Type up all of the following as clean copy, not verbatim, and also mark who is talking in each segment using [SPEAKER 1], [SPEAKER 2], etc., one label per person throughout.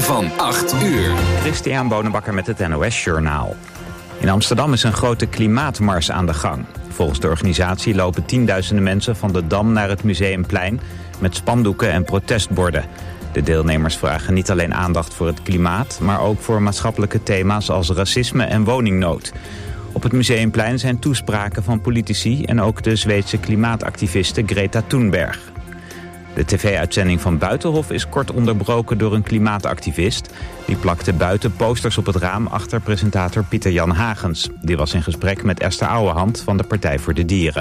[SPEAKER 1] van 8 uur.
[SPEAKER 2] Christian Bonenbakker met het NOS Journaal. In Amsterdam is een grote klimaatmars aan de gang. Volgens de organisatie lopen tienduizenden mensen van de Dam naar het Museumplein met spandoeken en protestborden. De deelnemers vragen niet alleen aandacht voor het klimaat, maar ook voor maatschappelijke thema's als racisme en woningnood. Op het Museumplein zijn toespraken van politici en ook de Zweedse klimaatactiviste Greta Thunberg. De tv-uitzending van Buitenhof is kort onderbroken door een klimaatactivist. Die plakte buiten posters op het raam achter presentator Pieter-Jan Hagens. Die was in gesprek met Esther Ouwehand van de Partij voor de Dieren.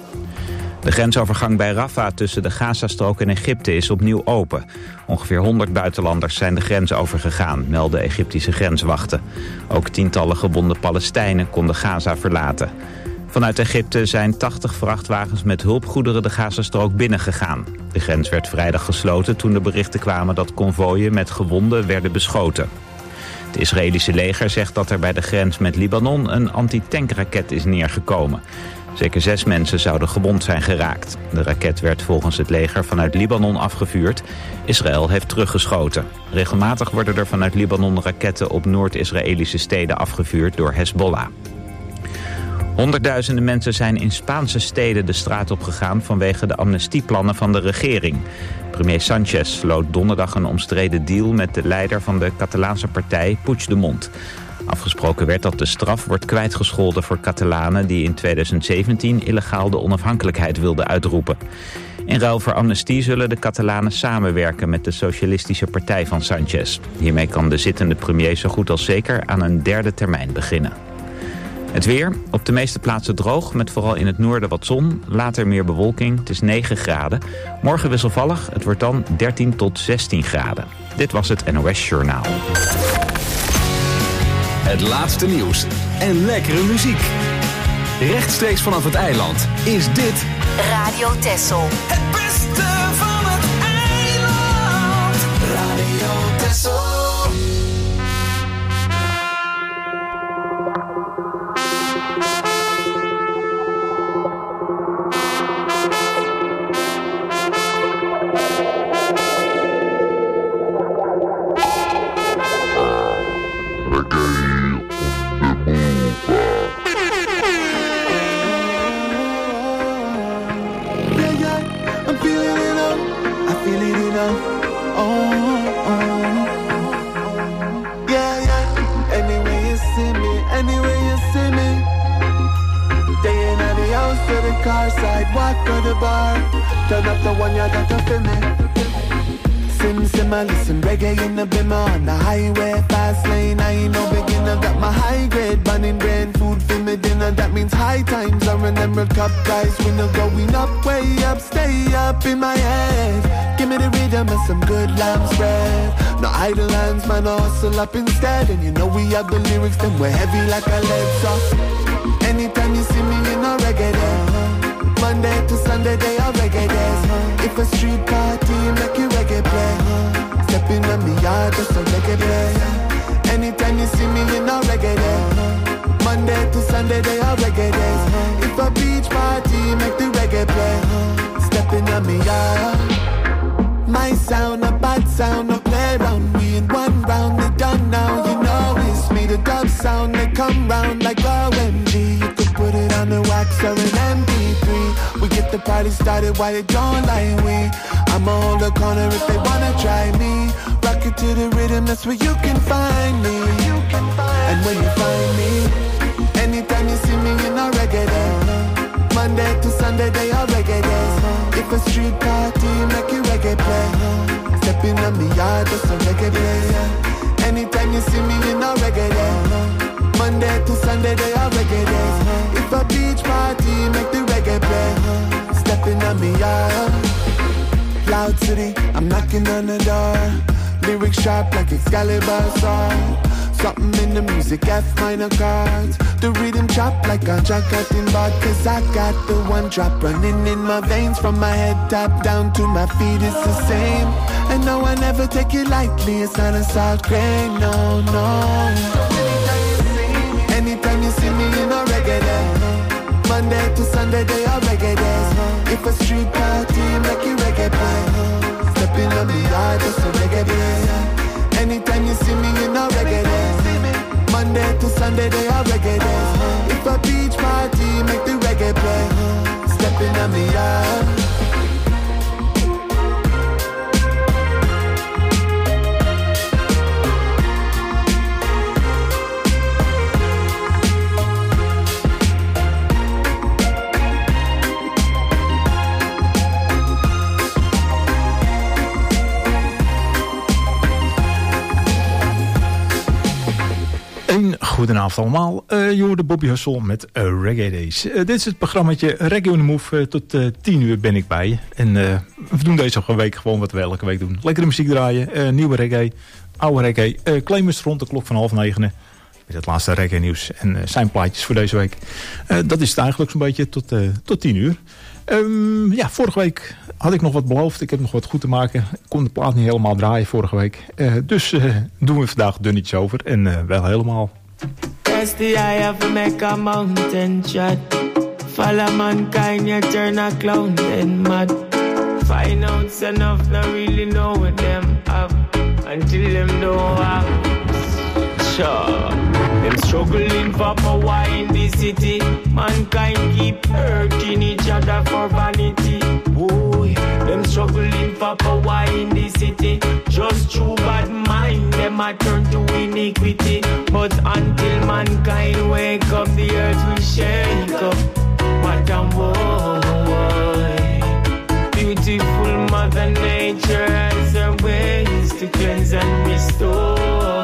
[SPEAKER 2] De grensovergang bij Rafah tussen de Gazastrook en Egypte is opnieuw open. Ongeveer 100 buitenlanders zijn de grens overgegaan, melden Egyptische grenswachten. Ook tientallen gewonde Palestijnen konden Gaza verlaten. Vanuit Egypte zijn 80 vrachtwagens met hulpgoederen de Gazastrook binnengegaan. De grens werd vrijdag gesloten toen de berichten kwamen dat konvooien met gewonden werden beschoten. Het Israëlische leger zegt dat er bij de grens met Libanon een antitankraket is neergekomen. Zeker 6 mensen zouden gewond zijn geraakt. De raket werd volgens het leger vanuit Libanon afgevuurd. Israël heeft teruggeschoten. Regelmatig worden er vanuit Libanon raketten op Noord-Israëlische steden afgevuurd door Hezbollah. Honderdduizenden mensen zijn in Spaanse steden de straat opgegaan vanwege de amnestieplannen van de regering. Premier Sánchez sloot donderdag een omstreden deal met de leider van de Catalaanse partij Puigdemont. Afgesproken werd dat de straf wordt kwijtgescholden voor Catalanen die in 2017 illegaal de onafhankelijkheid wilden uitroepen. In ruil voor amnestie zullen de Catalanen samenwerken met de Socialistische Partij van Sánchez. Hiermee kan de zittende premier zo goed als zeker aan een derde termijn beginnen. Het weer, op de meeste plaatsen droog, met vooral in het noorden wat zon. Later meer bewolking, het is 9 graden. Morgen wisselvallig, het wordt dan 13 tot 16 graden. Dit was het NOS Journaal.
[SPEAKER 1] Het laatste nieuws en lekkere muziek. Rechtstreeks vanaf het eiland is dit
[SPEAKER 3] Radio Texel.
[SPEAKER 4] Het beste van het eiland. Radio Texel.
[SPEAKER 5] Car sidewalk or the bar, turn up the one you got to feel me. Sim, I listen reggae in the bimmer on the highway, fast lane. I ain't no beginner, got my high grade, burning brain food for me dinner. That means high times are an Emerald Cup prize. We no going up, way up, stay up in my head. Give me the rhythm and some good lamb spread. No idle hands, man, I hustle up instead. And you know we have the lyrics, then we're heavy like a lead. So anytime you see me in a reggae day, Monday to Sunday they are reggae days. If a street party make you reggae play, step in on me yard just a reggae play. Anytime you see me in a reggae day, Monday to Sunday they are reggae days. If a beach party make the reggae play, step in on me yard. My sound, a bad sound, no play round. We in one round, they done now. You know it's me, the dub sound. They come round like OMG. You could put it on the wax or an MP3. We get the party started while they don't like we. I'ma hold the corner if they wanna try me. Rock it to the rhythm, that's where you can find me. And when you find me, anytime you see me in a reggae day, Monday to Sunday they are reggae days. If a street party make you reggae play, step in on me yard just a reggae play. Anytime you see me in a reggae day, Monday to Sunday they are reggae days. If a beach party make the reggae play, step in on me yard. Loud city, I'm knocking on the door. Lyrics sharp like Excalibur sword. Something in the music, F minor chords. The rhythm chop like a jacket in board. Cause I got the one drop running in my veins. From my head top down to my feet, it's the same. And no, I never take it lightly, it's not a salt grain, no, no. Anytime you see me in a reggae day, Monday to Sunday they are reggae days. If a street party make you reggae play, step in on me yard just a reggae play. Anytime Sunday they are reggae days. If a beach party make the reggae play, stepping on me yard.
[SPEAKER 6] Goedenavond allemaal, je hoorde Bobby Hustle met Reggae Days. Dit is het programmaatje Reggae on the Move. Tot 10 uur ben ik bij je. En we doen deze week gewoon wat we elke week doen. Lekkere muziek draaien, nieuwe reggae, oude reggae. Claimers rond de klok van 8:30. Met het laatste reggae nieuws en zijn plaatjes voor deze week. Dat is het eigenlijk zo'n beetje tot 10 uur. Ja, vorige week had ik nog wat beloofd. Ik heb nog wat goed te maken. Ik kon de plaat niet helemaal draaien vorige week. Dus doen we vandaag dunnetjes over. En wel helemaal.
[SPEAKER 7] That's the eye of make a mountain shot. Follow mankind, you turn a clown then mad. Find out enough, not really know what them have. Until them don't have. Sure. Them struggling for power in the city. Mankind keep hurting each other for vanity. Boy, them struggling for power in the city. Just through bad mind, them a turn to iniquity. But until mankind wake up, the earth will shake up. What a boy. Beautiful Mother Nature has her ways to cleanse and restore.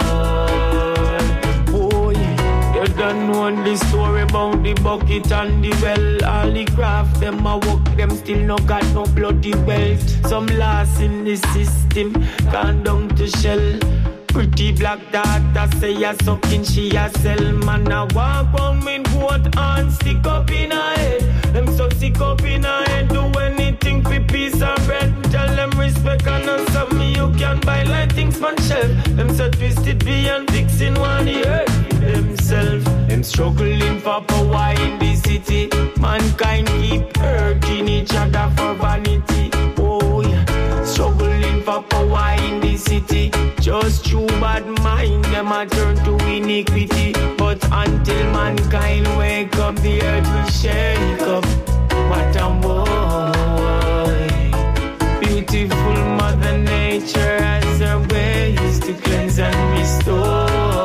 [SPEAKER 7] You don't know the story about the bucket and the well. All the craft, them a work, them still no got no bloody wealth. Some lost in the system, gone down to shell. Pretty black daughter say ya sucking, she a sell. Man a walk on with goat and stick up in her head. Them so sick up in her head, do anything for peace and bread. Tell them respect and not something you can buy like things man shelf. Them so twisted beyond fixing one the earth themselves. Them struggling for power in the city. Mankind keep hurting each other for vanity. Oh yeah, struggling for power in the city. Just through bad mind, them a turn to iniquity. But until mankind wake up, the earth will shake up. What a boy. Beautiful Mother Nature has her ways to cleanse and restore.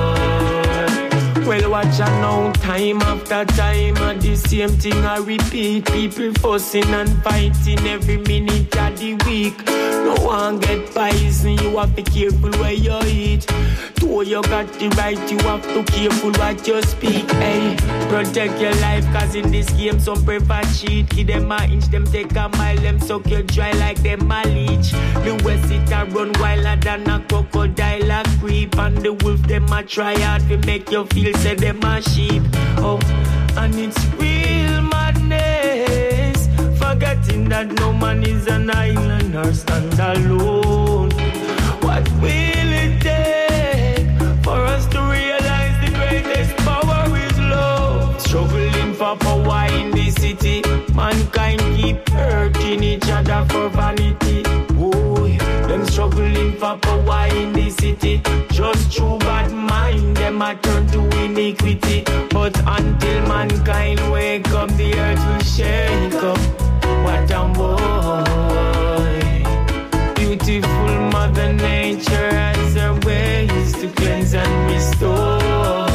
[SPEAKER 7] Well, watch out now, time after time, and the same thing I repeat. People fussing and fighting every minute of the week. No one get poison, you have to be careful where you eat. Though you got the right, you have to careful what you speak. Hey, protect your life, cause in this game some prefer cheat. Give them a inch, them take a mile, them suck you dry like them a leech. The west it a run wilder than a crocodile a creep. And the wolf them a try hard to make you feel say them a sheep. Oh, and it's real madness, forgetting that no man is an island or stand alone. What will it take for us to realize the greatest power is love? Struggling for power in the city. Mankind keep hurting each other for vanity. Boy, them struggling for power in the city. Just through bad mind, them a turn to iniquity. But until mankind wake up, the earth will shake up. What a boy. Beautiful Mother Nature has her ways to cleanse and restore.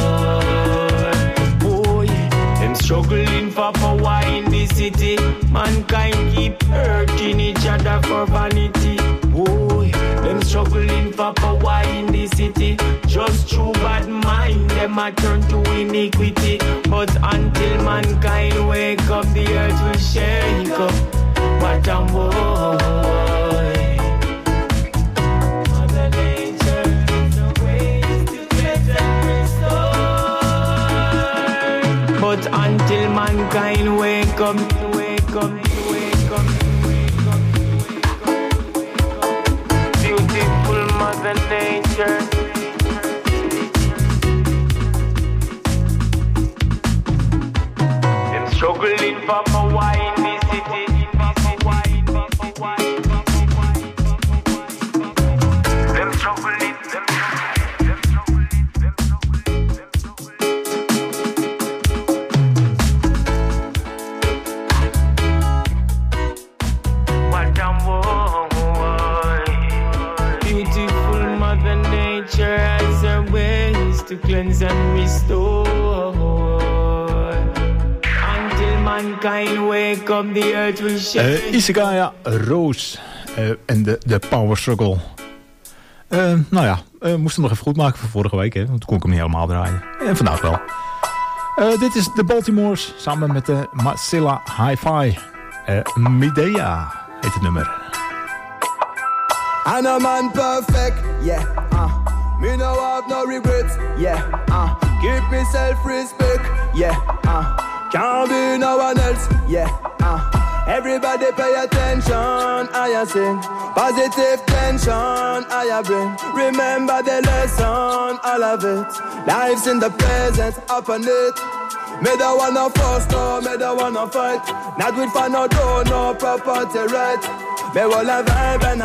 [SPEAKER 7] Boy, them struggling for power in the city. Mankind keep hurting each other for vanity. Boy, them struggling for power in the city. Just through bad mind, them a turn to iniquity. But until mankind wake up, the earth will shake up. What a boy. Mother Nature has the ways to cleanse and restore. But until mankind wake up, wake up, wake up, wake up, wake up. Beautiful Mother Nature. Struggling for power in the city. Them struggling, them struggling, them struggling, them struggling, them struggling. nature has her ways to cleanse and restore. Until mankind wake up, the earth will shake.
[SPEAKER 6] Isagaya Roos en de Power Struggle. Nou ja, moest hem nog even goed maken voor vorige week, hè? Want toen kon ik hem niet helemaal draaien. En vandaag wel. Dit is de Baltimores samen met de Masilla Hi-Fi. Medea heet het nummer.
[SPEAKER 5] And a man perfect, yeah, me no have no regrets, yeah, give me self-respect, yeah, can't be no one else, yeah, everybody pay attention, I sing, positive tension, I bring, remember the lesson, all of it, life's in the present, upon it, me don't wanna force, no, me don't wanna fight, not with fun, no door, no property right. Me wanna vibe and a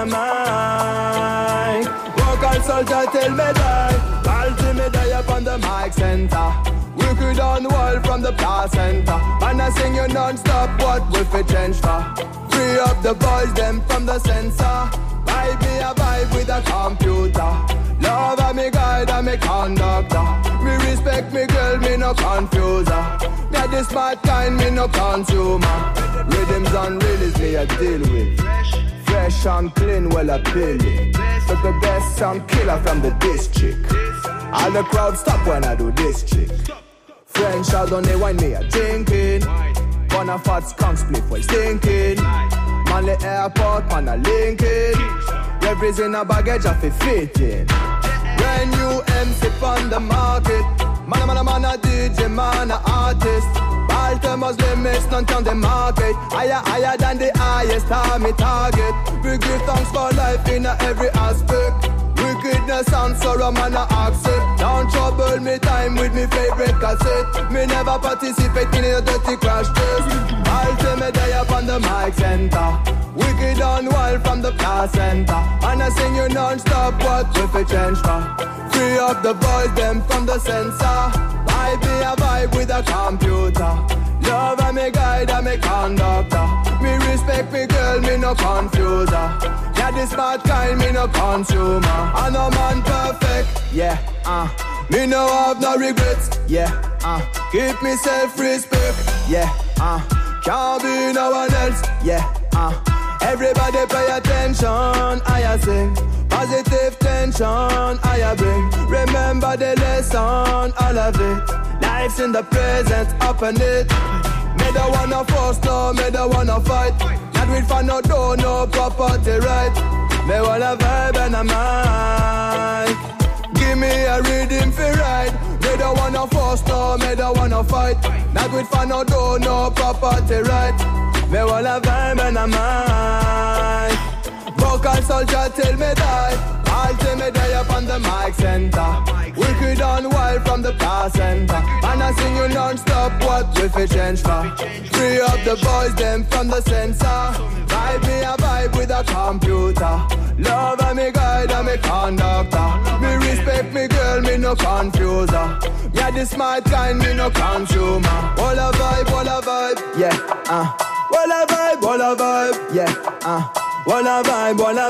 [SPEAKER 5] mic. Vocal soldier tell me die. Balti me die up on the mic center. We could on wall from the placenta. Man I sing you non-stop, what we fit change for? Free up the boys, them from the sensor. Vibe me a vibe with a computer. Love a me guide and me conductor. Me respect me girl, me no confuser. Me the smart kind, me no consumer. Rhythms and release me a deal with. Fresh and clean, well appealing. But the best sound killer from the district. All the crowd stop when I do this trick. French I don't they wine me a drinking. Wanna fat skunk split while stinking. Manly airport, man a linking. Reveries in a baggage of a fitting. Brand new MC on the market. Man a DJ, man a artist. Baltimore's limits, none can the market. Higher than the highest army target. We give thanks for life in every aspect. Wickedness and sorrow, man a accept. Don't trouble me time with me favorite cassette. Me never participate in a dirty crash test. Baltimore day up on the mic center. Wicked and wild from the placenta. And I sing you non-stop, what we fi change for? Free up the boys, them from the sensor. I be a vibe with a computer. Love and me guide and me conductor. Me respect me girl, me no confuser. Yeah, the smart kind, me no consumer. I know man perfect, yeah, me no have no regrets, yeah, keep me self-respect, yeah, can't be no one else, yeah, everybody pay attention, I sing. Positive tension, I bring. Remember the lesson, all of it. Life's in the present, up on it. Me don't wanna force, no, me don't wanna fight. Not with fun, no door, no property right. Me wanna vibe and a mic. Give me a rhythm for ride. Me don't wanna force, no, me don't wanna fight. Not with fun, no door, no property right. Me wanna vibe and a mic. Vocal soldier tell me die. I'll tell me die up on the mic center. Wicked and wild from the placenta. And I sing you non-stop, what we fi change for? Free up the boys, them from the sensor. Vibe me a vibe with a computer. Love and me guide and me conductor. Me respect me girl, me no confuser. Yeah, the smart kind, me no consumer. All a vibe, yeah, All a vibe, yeah, Wanna vibe, wanna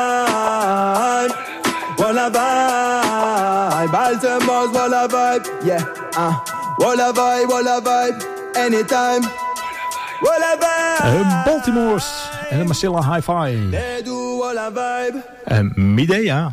[SPEAKER 5] vibe, wanna vibe. Baltimore's wanna vibe, yeah, wanna vibe, anytime. Wanna vibe.
[SPEAKER 6] Baltimore's en de Masilla Hi-Fi.
[SPEAKER 5] They do wanna vibe.
[SPEAKER 6] Medea.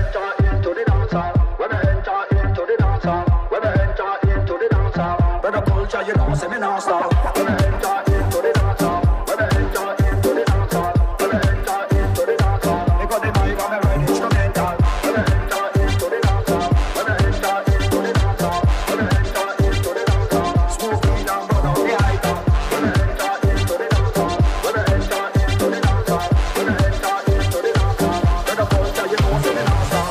[SPEAKER 5] When I enter into the dance hall,
[SPEAKER 8] culture, you know, say me now stop. When I enter into the dance hall, when I enter into the dance hall, when I enter into the dance hall, they got the mic and me ride instrumental. When I enter into the dance hall, when I enter into the dance hall, when I enter into the dance hall, smooth me down, go down the high top. When I enter into the dance hall, when I enter into the dance hall, when I enter into the dance hall, when the culture, you know, say me now stop.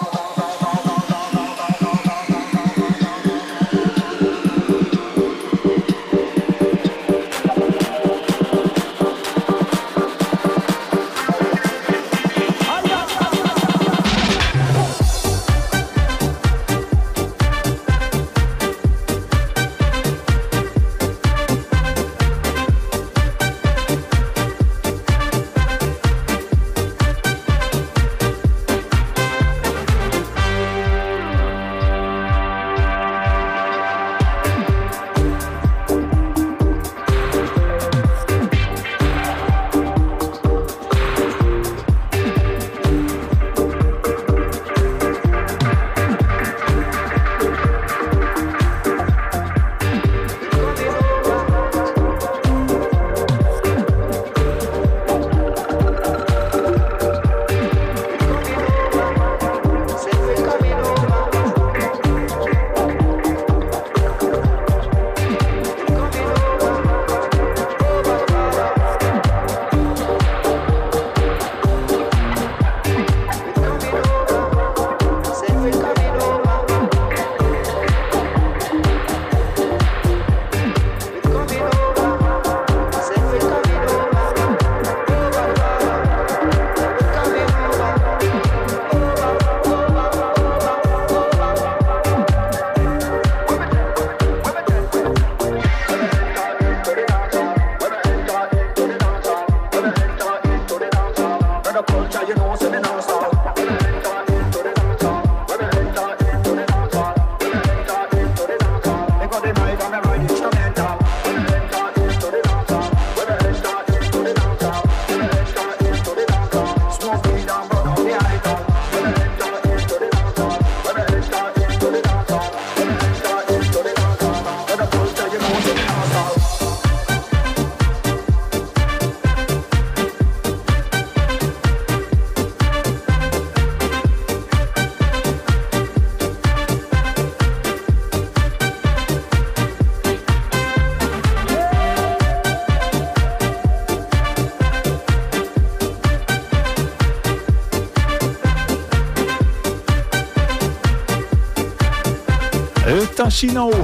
[SPEAKER 6] Tassino.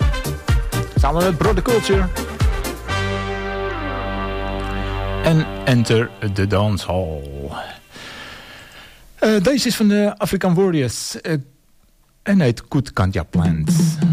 [SPEAKER 6] Samen met Brother Culture. En Enter the Dance Hall. Deze is van de African Warriors. En heet Good Ganja Plant.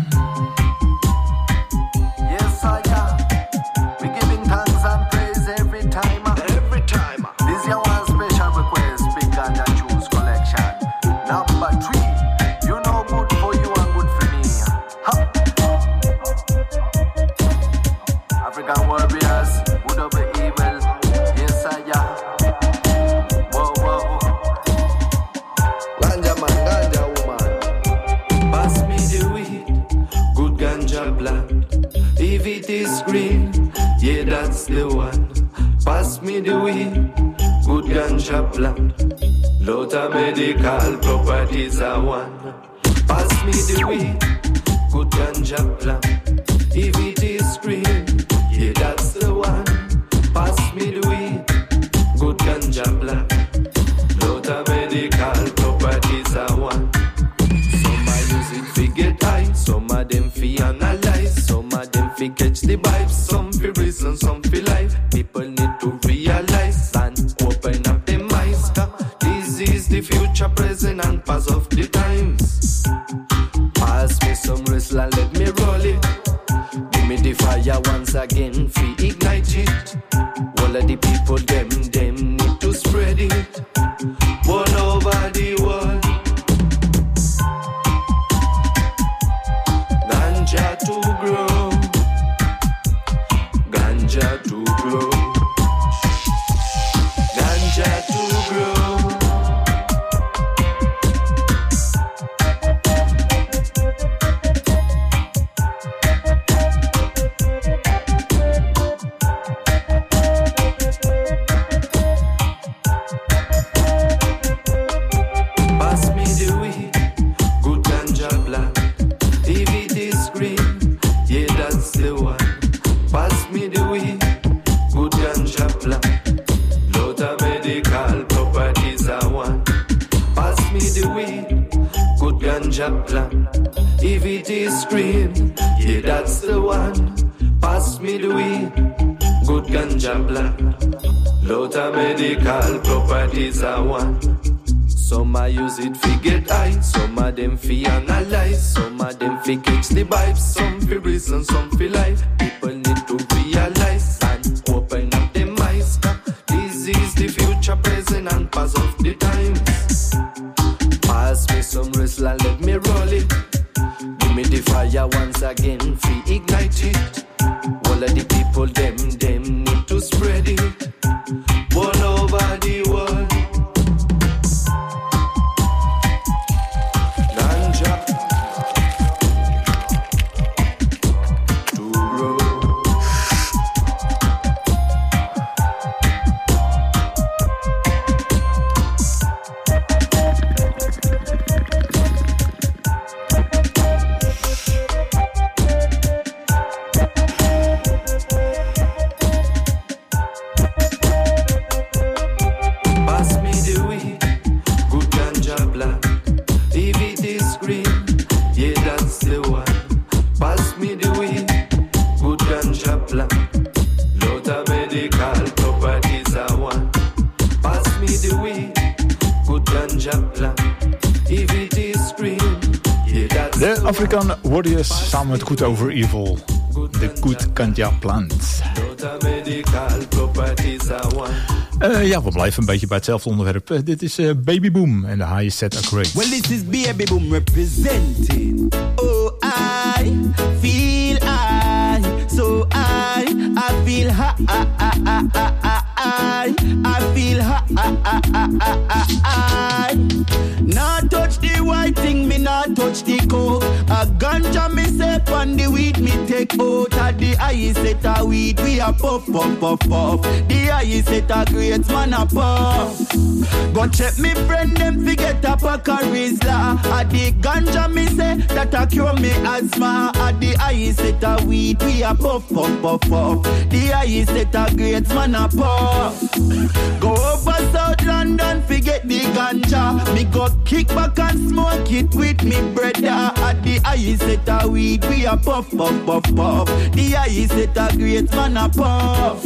[SPEAKER 9] Lot of medical properties are one. Pass me the weed, good ganja plant. If it is green, yeah, that's the one. Pass me the weed, good ganja plant. Lot of medical properties are one. Some are use it fi get high, some of them fi analyze, some of them fi catch the vibes, some fi reason, some fi life. People need to realize and open up them eyes. This is the future, present and past of the times. Pass me some wrestler, let me roll it. Give me the fire once again, fi ignite it. All of the people, them need to spread it. All over the world. Ganja to grow. Ganja to grow. Ganja to grow. ganja plan. If it is green, yeah, that's the one. Pass me the weed, good ganja plan. Lot of medical properties are one. Some I use it fi get high, some of them fi analyze, some of them fi catch the vibes, some fi reason, some fi life. People need to realize and open up them eyes. This is the future, present and past of the times. Pass me some wrestler, let me roll it. Give me the fire once again, fi ignite it. All of the people, them need to spread it all over the world.
[SPEAKER 6] African Warriors samen met Good Over Evil. De Good Ganja Plant. Ja, we blijven een beetje bij hetzelfde onderwerp. Dit is Baby Boom en de Highest Set of Grade.
[SPEAKER 10] Well, this is Baby Boom representing. Oh, I feel so I feel I feel Not touch the white thing, me not touch the coke. A ganja me say on the weed, me take out of the highest set of weed. We a puff, puff, puff, puff. The highest set of grades, man a puff. Go check me friend, them forget a pack of Rizla. A the ganja me say, that a cure me asthma. A the highest set of weed, we a puff, puff, puff, puff. The highest set of grades, man a puff. Go over South London, forget the ganja. Me go kick back and smoke it with me brother. At the highest set of weed, we a puff, puff, puff, puff. The highest set of grades, man a puff.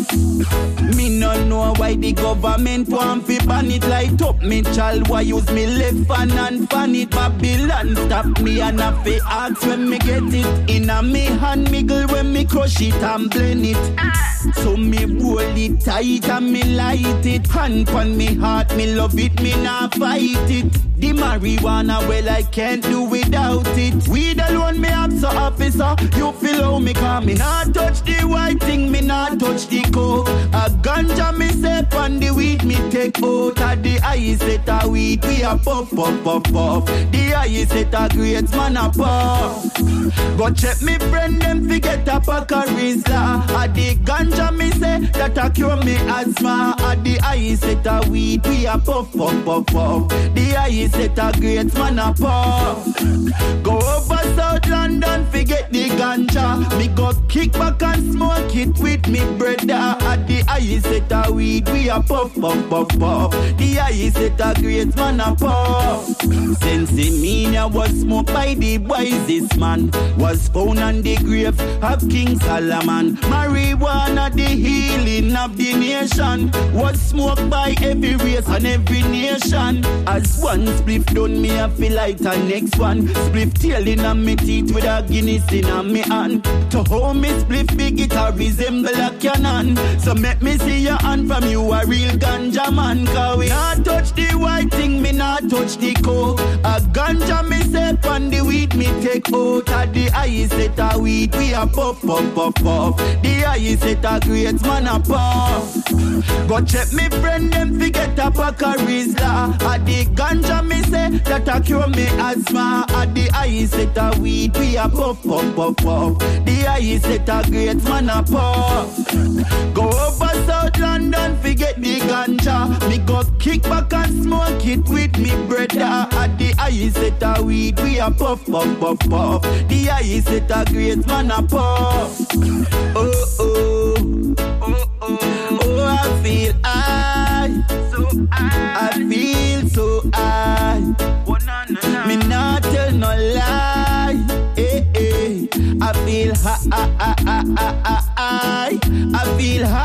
[SPEAKER 10] Me no know why the government want fi ban it. Light up me child, why use me left hand and fan it. Babylon stop me and I fi ask when me get it. In a me hand miggle when me crush it and blend it. So me roll it tight and me light it. Hand pon me heart, me love it, me not fight it. The marijuana, well, I can't do without it. Weed alone, me have so officer. You feel how me come. Me not touch the white thing, me not touch the coke. A ganja me say on the weed, me take out of the highest set of weed. We a puff, puff, puff, puff. The highest set of grades, man a puff. Go check me friend, them forget a pack of Rizla. A the ganja me say, that a cure me asthma. A the highest set of weed, we a puff, puff, puff, puff. The highest set of grades, man a puff. Go over South London, forget the ganja. Me go kick back and smoke it with me brother. At the highest set of weed, we a puff, puff, puff, puff. The highest set of grades, man a puff. Since the media was smoked by the wisest man, was found on the grave of King Solomon. Marijuana, the healing of the nation, was smoked by every race and every nation. As one spliff done, me a feel like the next one. Spliff tail in a me teeth with a Guinness in a me hand. To hold me spliff big, it a resemble a cannon. So make me see your hand from you, a real ganja man. Cause we not touch the white thing, me not touch the coke. A ganja me say on the weed, me take out of the highest set of weed. We a puff, puff, puff, puff. The highest set of grades, man a puff. Go check me friend, them forget a pack of Rizla. A the ganja me say, that a cure me asthma. A the highest set of weed, we a puff, puff, puff, puff. The highest set of grades, man a puff. Go over South London, forget the ganja. Me go kick back and smoke it with me brother. At the highest set of weed, we a puff, puff, puff, puff. The highest set of grades, man a puff. Oh, oh, oh, oh, oh, I feel I feel so high. Me not tell no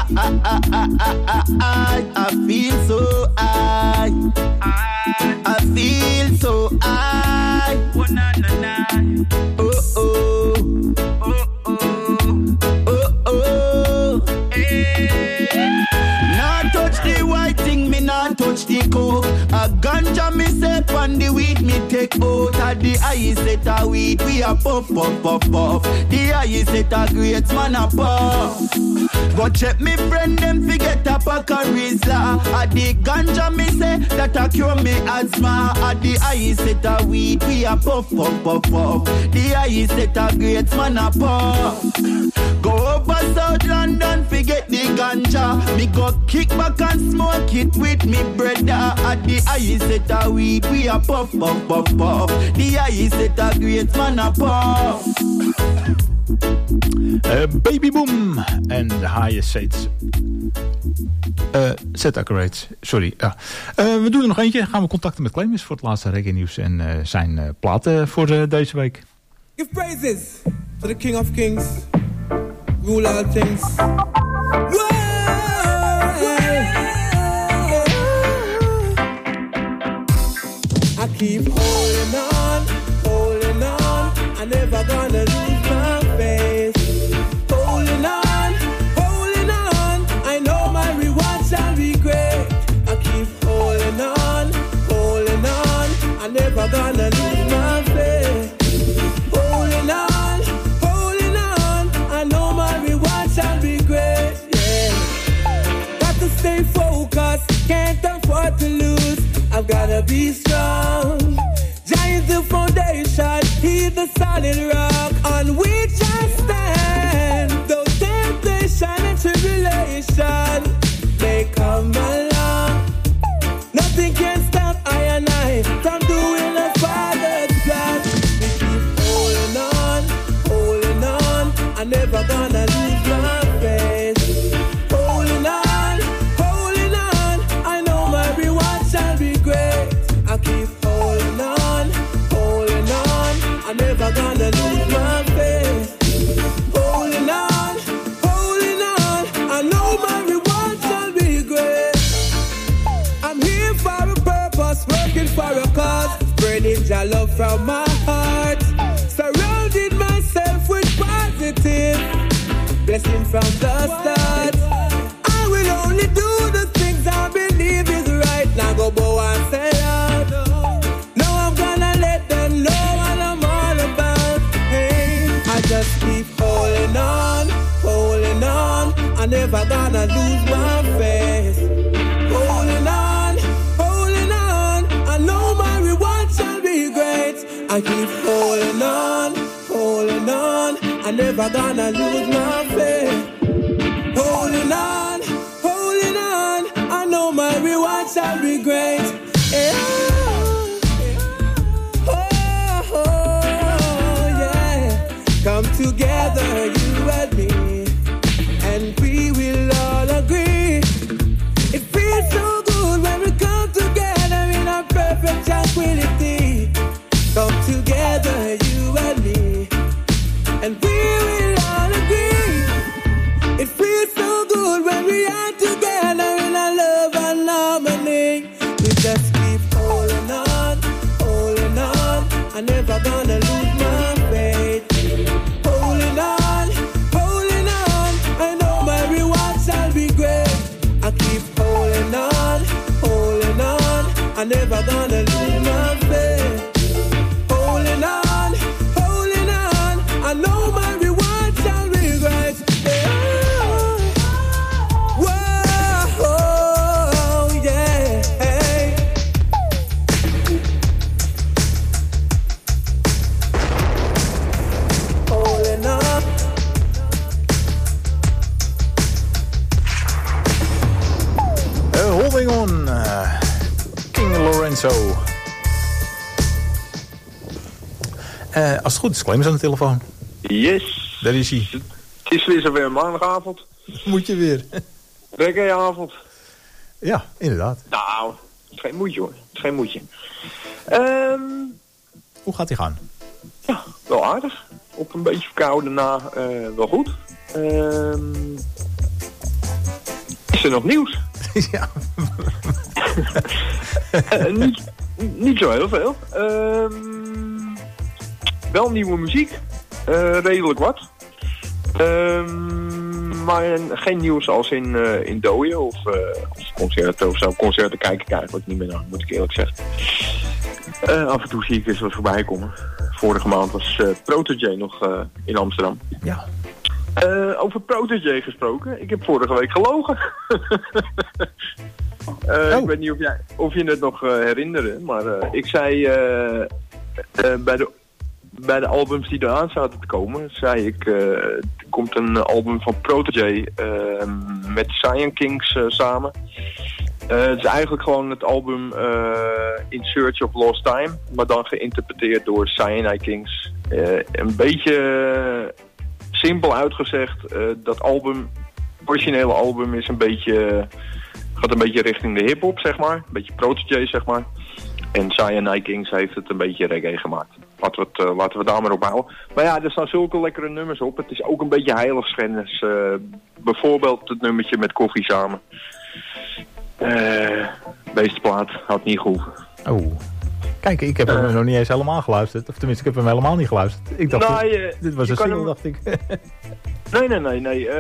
[SPEAKER 10] I feel so high. I feel so high. Oh, na, na, na. Oh, oh. Oh, oh. Oh, oh. Hey. Not touch the white thing, me not touch the coke. A ganja me step on the weed, me take out of the ice set a weed. We a puff, puff, puff, puff. The ice set a great man a puff. Go check me friend them forget a pack of Rizla. A the ganja me say that a cure me asthma. A the ice set a weed, we a puff, puff, puff, puff. The ice set a great man a puff. Go over South London, forget the ganja. Me go kick back and smoke it with me brother. At the ice set a weed, we a puff, puff, puff, puff. The ice set a great man a puff.
[SPEAKER 6] Baby Boom en de highest sets. Set Accurate, sorry. Ja. We doen er nog eentje. Gaan we contacten met Clemens voor het laatste reggae nieuws en zijn platen voor deze week.
[SPEAKER 11] Give praises to the King of Kings. Rule all things. I keep holding on, holding on. I never gonna lose my faith. Holding on, holding on. I know my reward shall be great. I keep holding on, holding on. I never gonna lose my faith. Holding on, holding on. I know my reward shall be great. Yeah. Got to stay focused, can't afford to lose. I've gotta be strong. Giant the foundation, he's the solid rock on which I stand. Though temptation and tribulation may come along, nothing can stop I and I from doing a Father's plan. We keep holding on, holding on. I'm never gonna lose my faith. Holding on, holding on. I know my reward shall be great. I keep holding on, holding on. I'm never gonna lose my faith. Holding on, holding on. I know my reward shall be great. I'm here for a purpose, working for a cause, spreading your love from my heart. Surrounding myself with positive blessing from the start. I will only do the things I believe is right. Now go bow and say out. No, I'm gonna let them know what I'm all about. Hey, I just keep holding on, holding on. I'm never gonna lose my faith. Holding on, holding on. I know my reward shall be great. I keep holding on, holding on. I'm never gonna lose my faith. Holding on, holding on. I know my reward shall be great. Yeah. Oh, yeah. Come together, you and me, and we will all agree. It feels so good when we come together in a perfect tranquility. Come together, you and me, and we will all agree. It feels so good when we are together in a love and harmony. We just keep holding on, holding on. I'm never gonna lose my faith. Holding on, holding on. I know my reward shall be great. I keep holding on, holding on. I'm never gonna lose my faith. Holding on, holding on. I know my reward shall be great. Whoa, yeah. Hey. Holding on.
[SPEAKER 6] Holding on, King Lorenzo. Als het goed is, Clemens aan de telefoon.
[SPEAKER 12] Yes.
[SPEAKER 6] Daar is hij.
[SPEAKER 12] Het is weer zover maandagavond.
[SPEAKER 6] Moet je weer.
[SPEAKER 12] Reggaeavond.
[SPEAKER 6] Ja, inderdaad.
[SPEAKER 12] Nou, het is geen moedje hoor. Het is geen moedje.
[SPEAKER 6] Hoe gaat hij gaan?
[SPEAKER 12] Ja, wel aardig. Op een beetje verkouden na wel goed. Is er nog nieuws?
[SPEAKER 6] Ja.
[SPEAKER 12] Niet zo heel veel. Wel nieuwe muziek. Redelijk wat. Maar geen nieuws als in dooien of concerten of zo. Concerten kijk ik eigenlijk niet meer naar, moet ik eerlijk zeggen. Af en toe zie ik eens wat voorbij komen. Vorige maand was Protégé nog in Amsterdam.
[SPEAKER 6] Ja.
[SPEAKER 12] Over Protégé gesproken. Ik heb vorige week gelogen. Ik weet niet of je het nog herinnerde. Maar ik zei bij de albums die eraan zaten te komen, zei ik, er komt een album van Protégé met Cyan Kings samen. Het is eigenlijk gewoon het album In Search of Lost Time, maar dan geïnterpreteerd door Cyan Kings. Een beetje simpel uitgezegd, dat album, originele album is gaat een beetje richting de hip-hop, zeg maar. Een beetje Protégé, zeg maar. En Cyan Kings heeft het een beetje reggae gemaakt. Laten we daar maar op houden. Maar ja, er staan zulke lekkere nummers op. Het is ook een beetje heiligschennis. Bijvoorbeeld het nummertje met Koffie samen. Deze plaat had niet gehoeven.
[SPEAKER 6] Oh. Kijk, ik heb hem nog niet eens helemaal geluisterd. Of tenminste, ik heb hem helemaal niet geluisterd. Ik dacht, dit was een single, dacht ik.
[SPEAKER 12] Nee.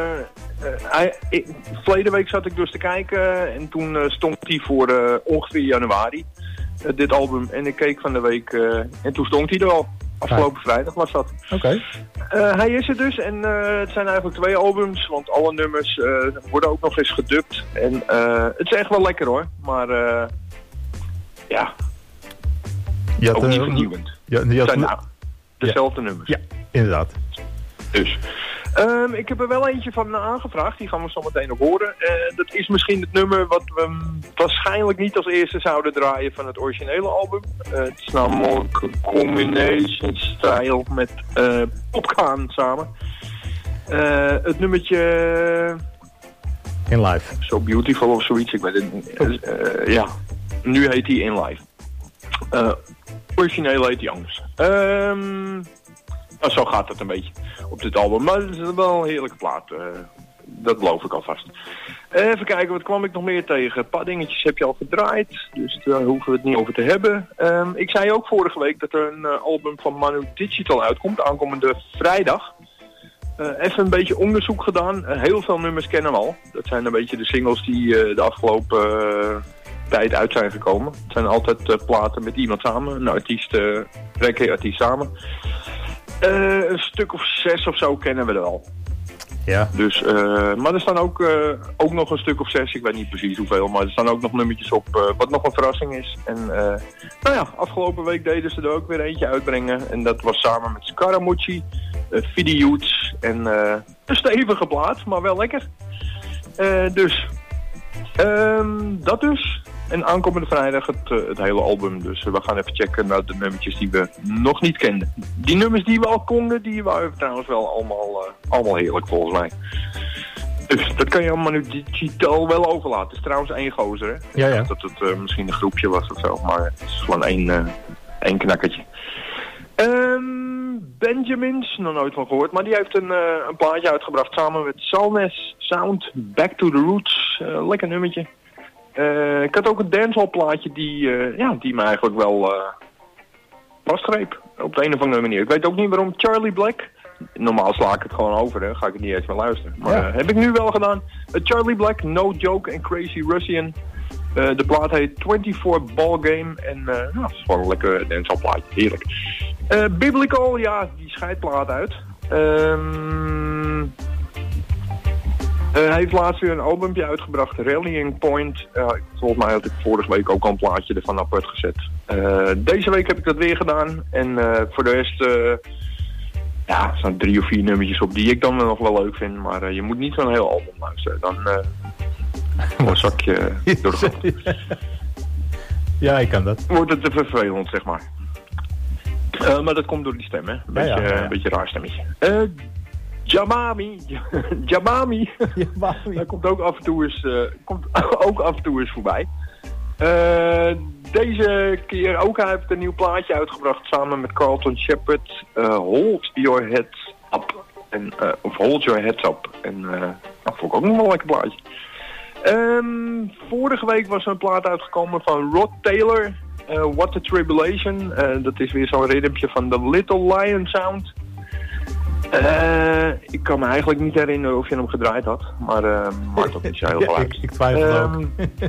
[SPEAKER 12] Verleden week zat ik dus te kijken en toen stond hij voor ongeveer januari, dit album. En ik keek van de week en toen stond hij er al. Afgelopen vrijdag was dat.
[SPEAKER 6] Oké.
[SPEAKER 12] Hij is er dus en het zijn eigenlijk 2 albums, want alle nummers worden ook nog eens gedubt. En het is echt wel lekker hoor, maar ja, ook niet vernieuwend. Het zijn dezelfde nummers.
[SPEAKER 6] Ja, inderdaad.
[SPEAKER 12] Dus. Ik heb er wel eentje van aangevraagd, die gaan we zo meteen nog horen. Dat is misschien het nummer wat we waarschijnlijk niet als eerste zouden draaien van het originele album. Het is namelijk Combination Style met Popcorn samen. Het nummertje...
[SPEAKER 6] In Live.
[SPEAKER 12] So Beautiful of zoiets, ik weet het niet. Ja, nu heet hij In Live. Origineel heet hij anders. Zo gaat het een beetje op dit album. Maar het is wel een heerlijke plaat. Dat beloof ik alvast. Even kijken, wat kwam ik nog meer tegen? Een paar dingetjes heb je al gedraaid. Dus daar hoeven we het niet over te hebben. Ik zei ook vorige week dat er een album van Manu Digital uitkomt. Aankomende vrijdag. Even een beetje onderzoek gedaan. Heel veel nummers kennen we al. Dat zijn een beetje de singles die de afgelopen tijd uit zijn gekomen. Het zijn altijd platen met iemand samen. Een artiest, reggae-artiest samen. Een stuk of 6 of zo kennen we er al.
[SPEAKER 6] Ja.
[SPEAKER 12] Dus, maar er staan ook nog een stuk of 6, ik weet niet precies hoeveel, maar er staan ook nog nummertjes op wat nog een verrassing is. En nou ja, afgelopen week deden ze er ook weer eentje uitbrengen. En dat was samen met Scaramucci, Video's en een stevige plaat, maar wel lekker. Dus, dat dus. En aankomende vrijdag het hele album. Dus we gaan even checken naar de nummertjes die we nog niet kenden. Die nummers die we al konden, die waren trouwens wel allemaal heerlijk volgens mij. Dus dat kan je allemaal nu digitaal wel overlaten. Het is trouwens 1 gozer, hè?
[SPEAKER 6] Ja.
[SPEAKER 12] Dat het misschien een groepje was of zo. Maar het is gewoon één knakkertje. Benjamins, nog nooit van gehoord. Maar die heeft een plaatje uitgebracht samen met Salnes Sound. Back to the Roots. Lekker nummertje. Ik had ook een dancehall plaatje die me eigenlijk wel vastgreep. Op de een of andere manier. Ik weet ook niet waarom. Charlie Black. Normaal sla ik het gewoon over, hè. Ga ik het niet eens meer luisteren. Maar heb ik nu wel gedaan. Charlie Black, No Joke en Crazy Russian. De plaat heet 24 Ball Game. En het is gewoon een lekker dancehall plaatje. Heerlijk. Biblical, ja, die scheidplaat uit. Hij heeft laatst weer een albumpje uitgebracht, Rallying Point. Volgens mij had ik vorige week ook al een plaatje ervan apart gezet. Deze week heb ik dat weer gedaan. En voor de rest, er staan 3 of 4 nummertjes op die ik dan nog wel leuk vind. Maar je moet niet zo'n heel album luisteren. Dan zak je door de grond.
[SPEAKER 6] Ja, ik kan dat.
[SPEAKER 12] Wordt het te vervelend, zeg maar. Maar dat komt door die stem, hè. Een beetje raar stemmetje. Jamami. Hij komt ook af en toe eens voorbij. Deze keer ook, hij heeft een nieuw plaatje uitgebracht samen met Carlton Shepherd. Hold Your Heads Up. Of Hold Your Heads Up. En dat vond ik ook nog wel een lekker plaatje. Vorige week was er een plaat uitgekomen van Rod Taylor, What the Tribulation. Dat is weer zo'n ritmetje van The Little Lion Sound. Ik kan me eigenlijk niet herinneren of je hem gedraaid had, maar maakt ook niet zo heel veel uit.
[SPEAKER 6] Ik twijfel ook.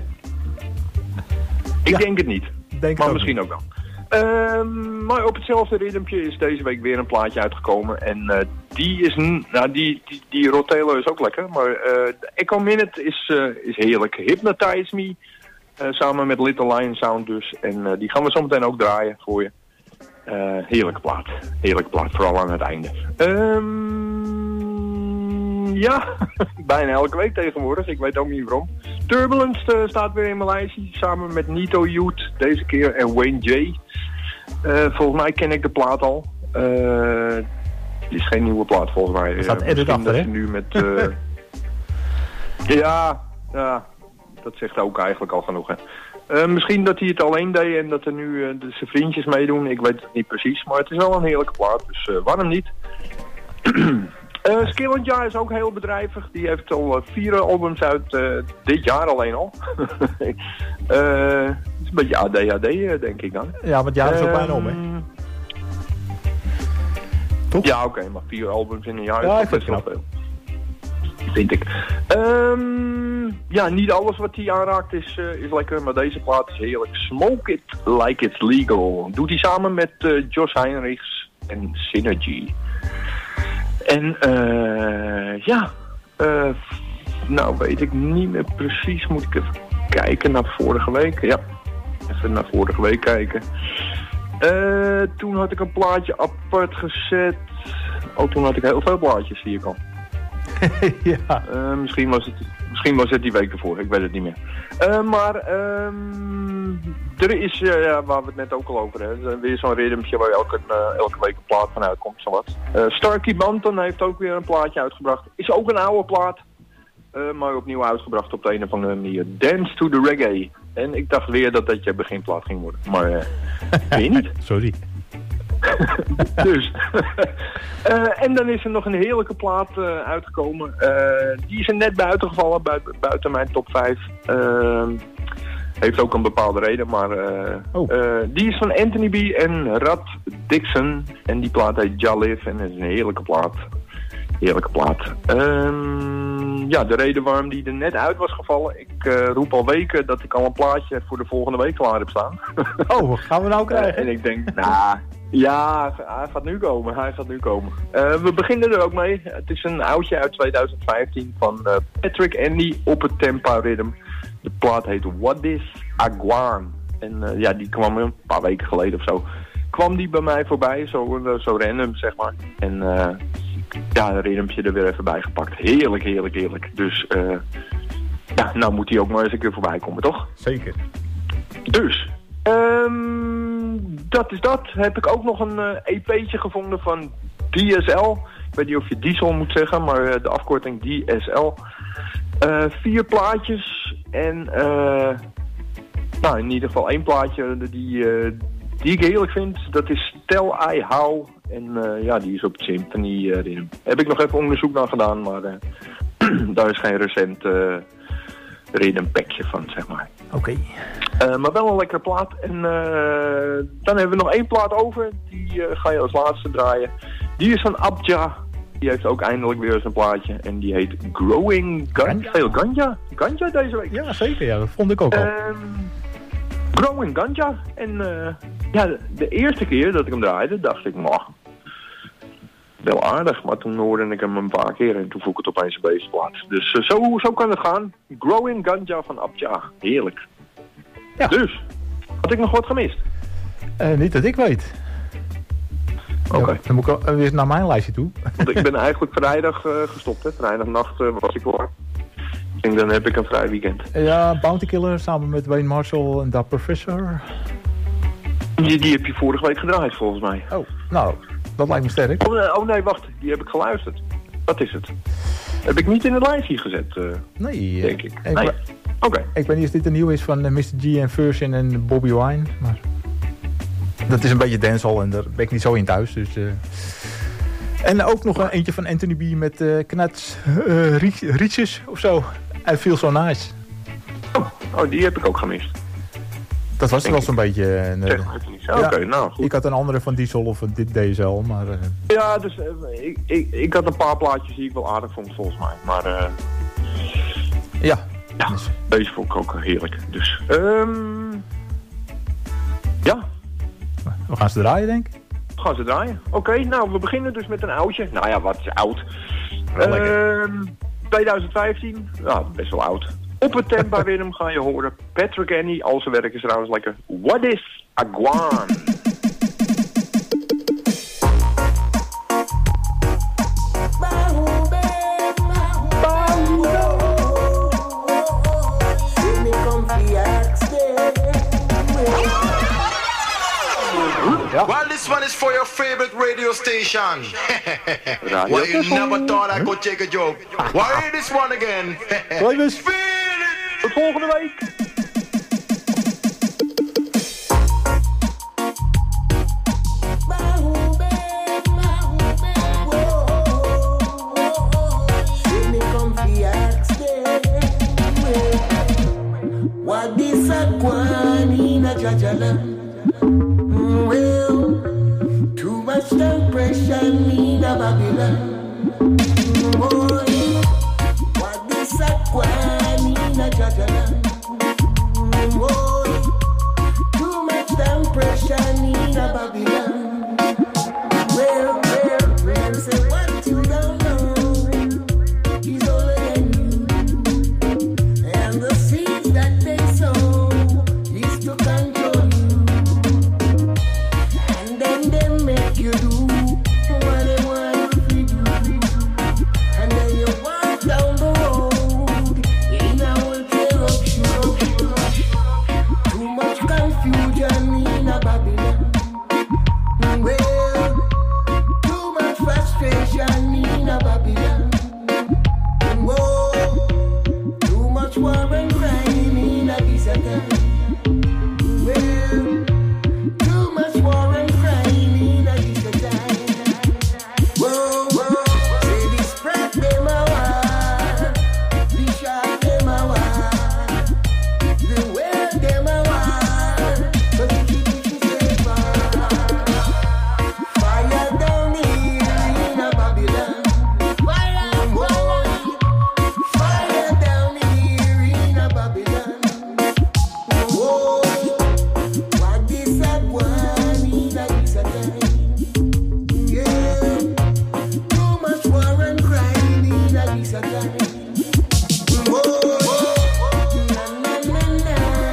[SPEAKER 12] Ik denk het niet, maar misschien
[SPEAKER 6] ook
[SPEAKER 12] wel. Maar op hetzelfde ritmetje is deze week weer een plaatje uitgekomen. En die is, die Rod Taylor is ook lekker. Maar Echo Minute is heerlijk. Hypnotize Me. Samen met Little Lion Sound dus. En die gaan we zo meteen ook draaien voor je. Heerlijke plaat. Heerlijke plaat, vooral aan het einde. Ja, bijna elke week tegenwoordig. Ik weet ook niet waarom. Turbulence staat weer in mijn lijstje. Samen met Nito Youth deze keer en Wayne J. Volgens mij ken ik de plaat al. Het is geen nieuwe plaat volgens mij.
[SPEAKER 6] Er staat edit achter, hè?
[SPEAKER 12] Nu met, ja, dat zegt ook eigenlijk al genoeg, hè. Misschien dat hij het alleen deed en dat er nu zijn vriendjes meedoen. Ik weet het niet precies, maar het is wel een heerlijke plaat. Dus waarom niet? Skillenja is ook heel bedrijvig. Die heeft al 4 albums uit dit jaar alleen al. Het is een beetje ADHD, denk ik dan.
[SPEAKER 6] Ja, maar het jaar is ook bijna om, hè?
[SPEAKER 12] Toch? Ja, oké, maar 4 albums in een jaar
[SPEAKER 6] ja,
[SPEAKER 12] is best wel veel. Vind ik. Ja, niet alles wat hij aanraakt is lekker, maar deze plaat is heerlijk. Smoke It Like It's Legal. Doet hij samen met Josh Heinrichs en Synergy. En nou weet ik niet meer precies. Moet ik even kijken naar vorige week. Ja, even naar vorige week kijken. Toen had ik een plaatje apart gezet. Oh, toen had ik heel veel plaatjes, zie ik al.
[SPEAKER 6] Ja.
[SPEAKER 12] Misschien was het die week ervoor, ik weet het niet meer. Maar er is, waar we het net ook al over hebben, weer zo'n ritmetje waar elke week een plaat van uitkomt, zowat. Starkey Banton heeft ook weer een plaatje uitgebracht. Is ook een oude plaat, maar opnieuw uitgebracht op de een of andere manier. Dance to the Reggae. En ik dacht weer dat je beginplaat ging worden, maar weet je niet.
[SPEAKER 6] Sorry.
[SPEAKER 12] Dus. En dan is er nog een heerlijke plaat uitgekomen. Die is er net buiten gevallen, buiten mijn top 5. Heeft ook een bepaalde reden, maar die is van Anthony B. en Rad Dixon. En die plaat heet Jalif en het is een heerlijke plaat. Heerlijke plaat. Ja, de reden waarom die er net uit was gevallen. Ik roep al weken dat ik al een plaatje voor de volgende week klaar heb staan.
[SPEAKER 6] Oh, gaan we nou krijgen?
[SPEAKER 12] En ik denk, ja, hij gaat nu komen. We beginnen er ook mee. Het is een oudje uit 2015 van Patrick Andy op het Tempa Rhythm. De plaat heet What Is Aguan. En ja, die kwam een paar weken geleden of zo. Kwam die bij mij voorbij, zo random zeg maar. En ja, een rhythmpje er weer even bij gepakt. Heerlijk, heerlijk, heerlijk. Dus ja, nou moet die ook maar eens een keer voorbij komen, toch?
[SPEAKER 6] Zeker.
[SPEAKER 12] Dus, dat is dat. Heb ik ook nog een EP'tje gevonden van DSL. Ik weet niet of je Diesel moet zeggen, maar de afkorting DSL. 4 plaatjes en nou in ieder geval 1 plaatje die ik heerlijk vind. Dat is Tell I How. En ja, die is op Symphony Rhythm. Heb ik nog even onderzoek naar gedaan, maar daar is geen recent rhythm packje van, zeg maar.
[SPEAKER 6] Oké.
[SPEAKER 12] Maar wel een lekkere plaat. En dan hebben we nog 1 plaat over. Die ga je als laatste draaien. Die is van Abja. Die heeft ook eindelijk weer eens een plaatje. En die heet Growing Ganja. Veel Ganja? Ganja deze week?
[SPEAKER 6] Ja, zeker. Ja, dat vond ik ook al.
[SPEAKER 12] Growing Ganja. En ja, de eerste keer dat ik hem draaide, dacht ik, wel aardig. Maar toen hoorde ik hem een paar keer en toen voel ik het opeens een beetje plaats. Dus zo kan het gaan. Growing Ganja van Abja. Heerlijk. Ja. Dus, had ik nog wat gemist?
[SPEAKER 6] Niet dat ik weet.
[SPEAKER 12] Oké.
[SPEAKER 6] Ja, dan moet ik weer naar mijn lijstje toe.
[SPEAKER 12] Want ik ben eigenlijk vrijdag gestopt. Hè. Vrijdagnacht was ik klaar. Ik denk, dan heb ik een vrij weekend.
[SPEAKER 6] Ja, Bounty Killer samen met Wayne Marshall en Da Professor.
[SPEAKER 12] Die heb je vorige week gedraaid, volgens mij.
[SPEAKER 6] Oh, nou, dat lijkt me sterk.
[SPEAKER 12] Oh nee, wacht. Die heb ik geluisterd. Wat is het? Heb ik niet in het lijstje gezet,
[SPEAKER 6] nee,
[SPEAKER 12] denk ik.
[SPEAKER 6] Nee.
[SPEAKER 12] Oké.
[SPEAKER 6] Ik weet niet of dit een nieuw is van Mr. G en Version en Bobby Wine, maar dat is een beetje dancehall en daar ben ik niet zo in thuis. Dus, En ook nog eentje van Anthony B met Knats Rietjes of zo. I Feel So Nice.
[SPEAKER 12] Oh, die heb ik ook gemist.
[SPEAKER 6] Dat was er wel zo'n beetje.
[SPEAKER 12] Oké, nou goed.
[SPEAKER 6] Ik had een andere van Diesel of een DSL, maar...
[SPEAKER 12] Ja, dus ik had een paar plaatjes die ik wel aardig vond volgens mij. Maar
[SPEAKER 6] ja,
[SPEAKER 12] deze vond ik ook heerlijk. Dus, ja.
[SPEAKER 6] We gaan ze draaien, denk ik.
[SPEAKER 12] We gaan ze draaien. Oké, nou, we beginnen dus met een oudje. Nou ja, wat is oud? 2015, ja, best wel oud. Op het Tempa Rhythm ga je horen Patrick Annie, al zijn werk is trouwens lekker. What is Aguan?
[SPEAKER 13] Yeah. Well, this one is for your favorite radio station. Well, you never thought I could take a joke. Why this one again?
[SPEAKER 12] Tot volgende week.
[SPEAKER 10] What is a guanina jajala? Well, too much depression in a Babylon. Boy, what is a guanina jajala? Boy, too much depression in a Babylon. Well, say what you don't know is older than you, and the seeds that they sow is to control you, and then they make you do what they want you to do, and then you walk down the road in a wheelchair of shoe. Too much confusion in a Babylon. Well, too much frustration in a Babylon. Whoa, too much war and crime in a Bisatan. Well, too much war and crime in a Bisatan. Whoa, say the spread them a war, the shot them a war, the world them a war, so the people say fire down here in a Babylon. Fire down here in a Babylon. Whoa, what is that one in a Bisatan? Yeah, too much war and crime in a Bisatan. Whoa, na na na na,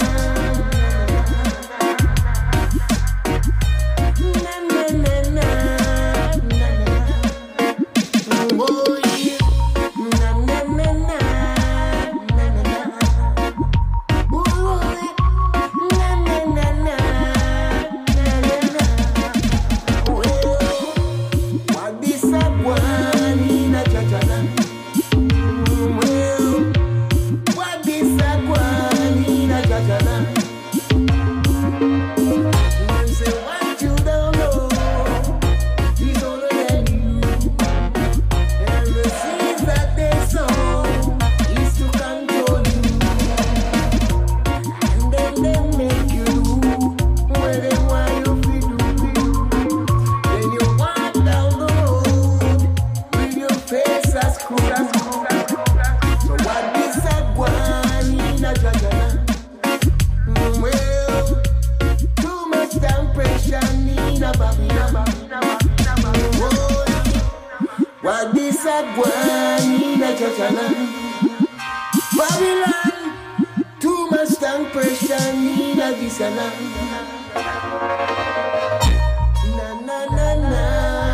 [SPEAKER 10] na na na na, whoa, yeah, na na na na, na na na, whoa, na na na na, na na na. Well, what is a one in a jajala? Well, what is a one in a jajala? Man say what you don't know is older than you, and the seeds that they sow is to control you, and then they make you do what they want you to do. Then you walk down the road with your face as crooked as crooked. So what is a guanina jajala? Well, too much depression in a Babylon. Whoa, what is a guanina jajala? Babylon, too much depression in a Babylon. Na na na na.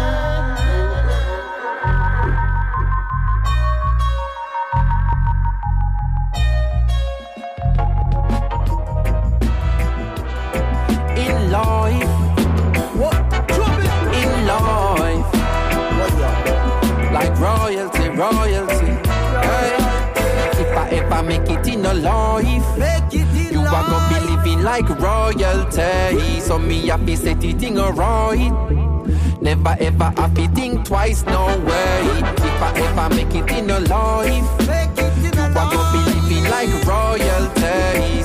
[SPEAKER 7] In life, in life, like royalty. Hey. If I ever make it in a life, you are gonna be living like royalty. So me happy set it in a right. Never ever happy think twice, no way. If I ever make it in a life, you are gonna be living like royalty.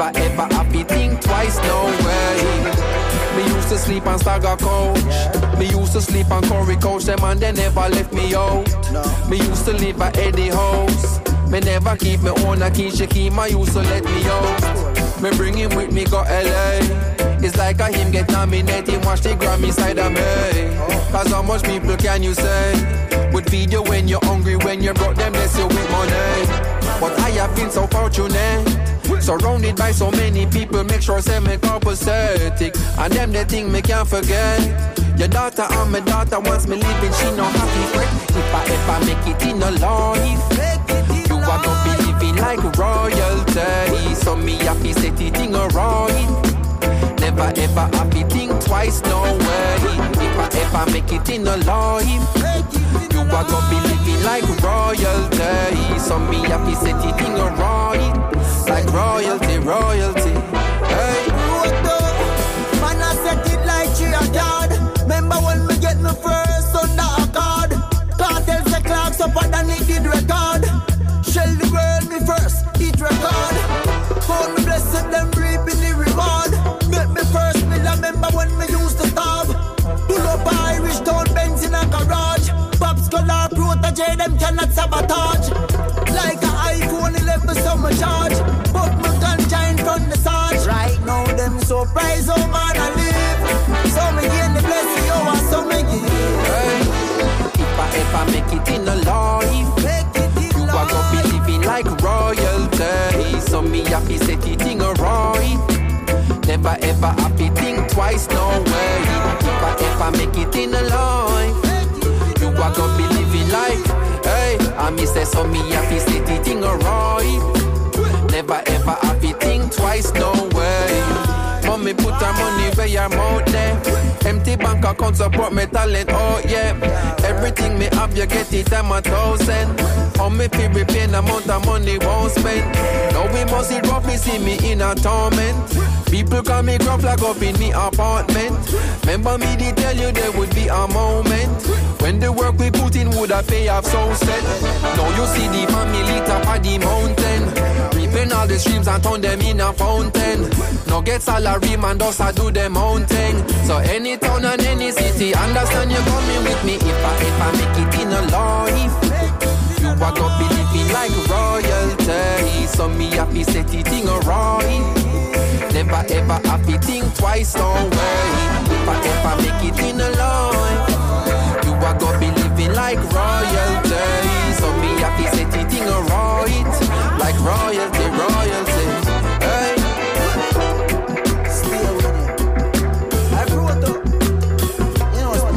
[SPEAKER 14] Never ever happy think twice, no way. Me used to sleep on Stagger Coach. Me used to sleep on Corey Coach. Them and they never left me out. Me used to live at Eddie House. Me never keep me own a Keisha Keem. I used to let me out. Me bring him with me go LA. It's like a him get nominated. Watch the Grammy side of me. Cause how much people can you say would feed you when you're hungry, when you're broke, them bless you with money. But I have been so fortunate, surrounded by so many people, make sure say me copacetic. And them they think me can't forget. Your daughter and my daughter wants me living, she no happy fret. If I ever make it in a life, you are gonna be living like royalty. So me happy set it in a right. Never ever happy think twice, no way. If I ever make it in a life, you are gonna be living like royalty. So me happy set it in a right. Like royalty, royalty. Hey,
[SPEAKER 10] man, I set it like she a god. Remember when we get me first under a card? Cartels the clocks up and it did record. Shell the world me first, it record. Phone me blessed, them reaping the reward. Make me first, me remember when me used to starve. Pull up Irish town Benz in a garage. Pops color protege, them cannot sabotage. Like a iPhone 11 summer charge. But my ganja in front the sarge. Right now them so price, oh man I live. So me gain the blessing, oh I so me give.
[SPEAKER 14] Hey, if I ever make it in a life, you are gonna be living like royalty. So me happy set it in a right. Never ever happy think twice, no way. If I ever make it in a life, you are gonna be living like, hey, I me say so me happy set it in a right. Never ever happy think twice, no way. Mommy put her money where your mouth there. Empty bank account support me talent, oh yeah. Everything me have you get it I'm 1,000. How me feel repay the amount of money won't spend. Now we must see rough me see me in a torment. People call me gruff like up in me apartment. Remember me did tell you there would be a moment when the work we put in would have pay off so set. Now you see the family top of the mountain, reaping all the streams and turn them in a fountain. Now get salary man does I do them own thing. So any town and any city, understand you coming with me. If I make it in a life, you are gonna be living like royalty. So me happy set it in a right. Never ever happy think twice, no way. If I ever make it in a life, you are gonna be living like royalty. So me happy set it in a right. Like royalty, royalty. Hey.
[SPEAKER 10] Stay with it. I grew up, you know what's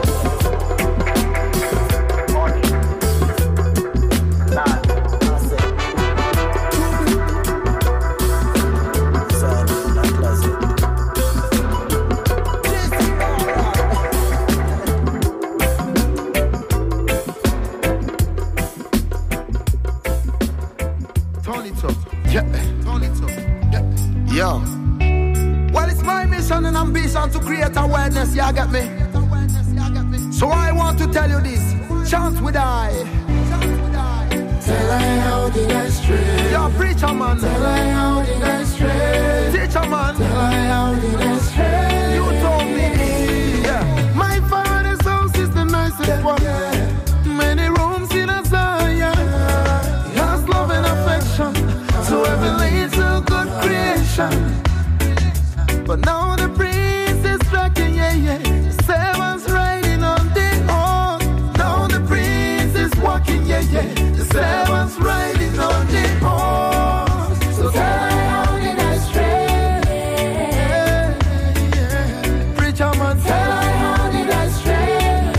[SPEAKER 15] Yo. Well, it's my mission and ambition to create awareness, you get me? So I want to tell you this. Chance with I.
[SPEAKER 16] Tell I how did I stray?
[SPEAKER 15] Yo, preacher man.
[SPEAKER 16] Tell I how did I stray?
[SPEAKER 15] Teacher man.
[SPEAKER 16] Tell I how did I stray?
[SPEAKER 15] You told me. Yeah.
[SPEAKER 16] My father's house is the nicest one. Many rooms in a Zion. He has love and affection to every little good creation.
[SPEAKER 15] But now the breeze is striking, yeah, yeah. The servants riding on the horse. Now the breeze is walking, yeah, yeah. The servants riding on the horse. So
[SPEAKER 16] tell I how did I stray?
[SPEAKER 15] Yeah, yeah. Preacher man,
[SPEAKER 16] tell I how did I stray?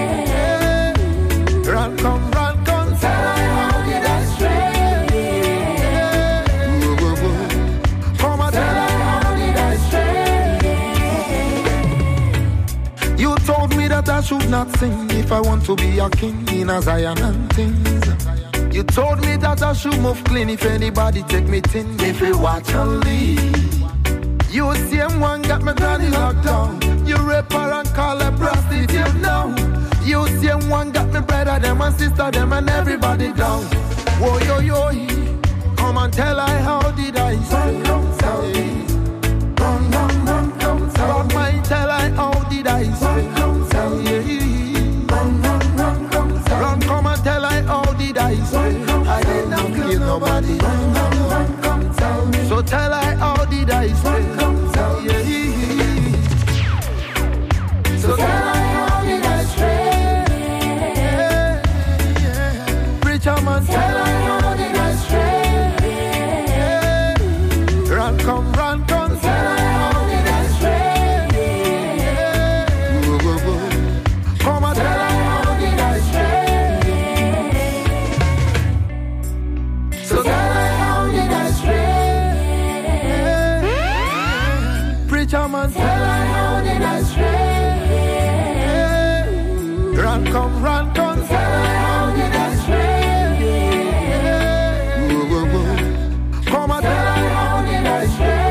[SPEAKER 15] Yeah. Run, come, tell
[SPEAKER 16] I how did I stray?
[SPEAKER 15] Yeah. Come on,
[SPEAKER 16] tell I how did I stray?
[SPEAKER 15] You told me that I should not sing if I want to be a king in a Zion and things. You told me that I should move clean if anybody take me thin. If you watch and leave. You same one got me granny locked down. You rape her and call her prostitute now. You same one got me brother them and sister them and everybody down. Whoa yo yo, come and tell I how did I say? Run, come south. Run, my tell I how did I say? Run, come south. Run, come and tell I how did I say? I did not kill nobody. Run, come south. So tell I how did I say? Come south. So tell I how did I stray? Preacher man, tell I how did I stray? Run, come, tell I how did I stray? Come and tell I how did I stray? So tell I how did I stray? Preacher man, tell I how did I stray? Run, come, tell I how did I stray? Come and tell I how did I stray?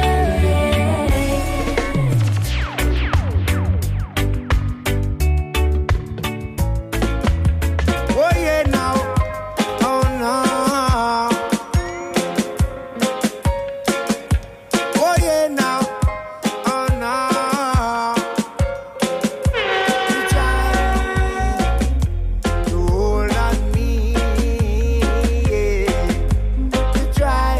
[SPEAKER 10] Oh yeah now, oh no. Oh yeah now, oh no. You try to hold on me, yeah. You try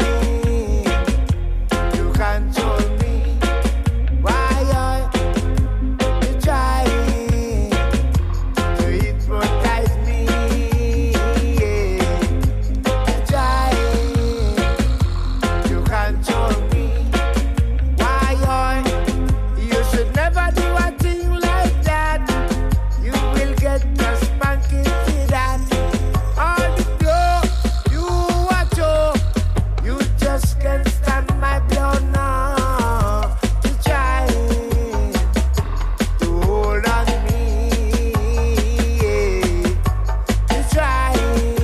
[SPEAKER 10] to control me. Why you try to hypnotize me, yeah. You try to control me. Why you should never do a thing like that. You will get a spanking for that. All the blow you watch, you just can't stand my blow now. You try to hold on me, yeah. You try